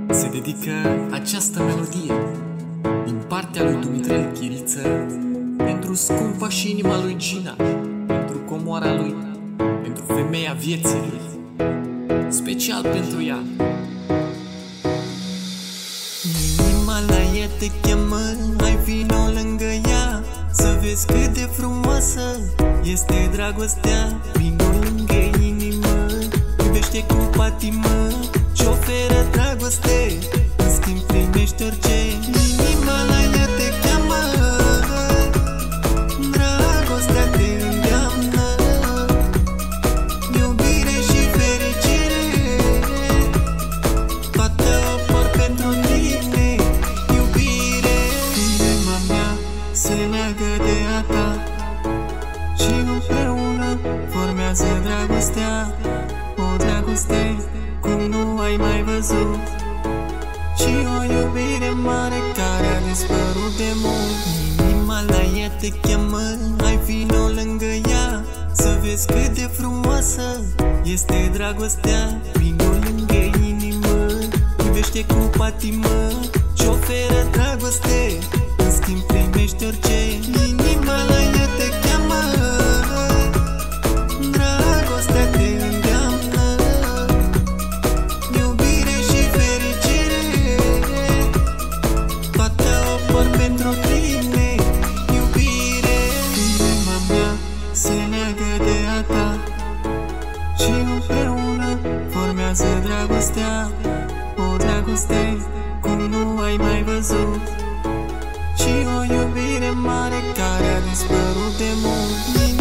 Se dedică această melodie din partea lui Dumitrel Chiriță pentru scumpa și inima lui Gina, pentru comoara lui, pentru femeia vieții lui, special pentru ea. Inima la ea te cheamă, hai vino lângă ea, să vezi cât de frumoasă este dragostea. Vino lângă inimă, iubește cu patimă, ce oferă dragoste, în schimb primești orice. Inima la ea te cheamă, dragostea te îndeamnă, iubire și fericire, toată o por pentru tine, iubire. Inima mea se leagă de a ta și împreună formează dragostea, o dragoste cum nu ai mai văzut, și o iubire mare care a dispărut de mult. Inima la ea te cheamă, hai vino lângă ea, să vezi cât de frumoasă este dragostea. Vino lângă inimă, iubește cu patimă, ce oferă dragoste, în schimb primești orice. Inima la ea te cheamă, dragostea te îndeamnă, iubire și fericire, toată o por pentru tine, iubire. Inima mea se leagă de a ta și împreună formează dragostea, o dragoste cum nu ai mai văzut, și o iubire mare care a dispărut de mult.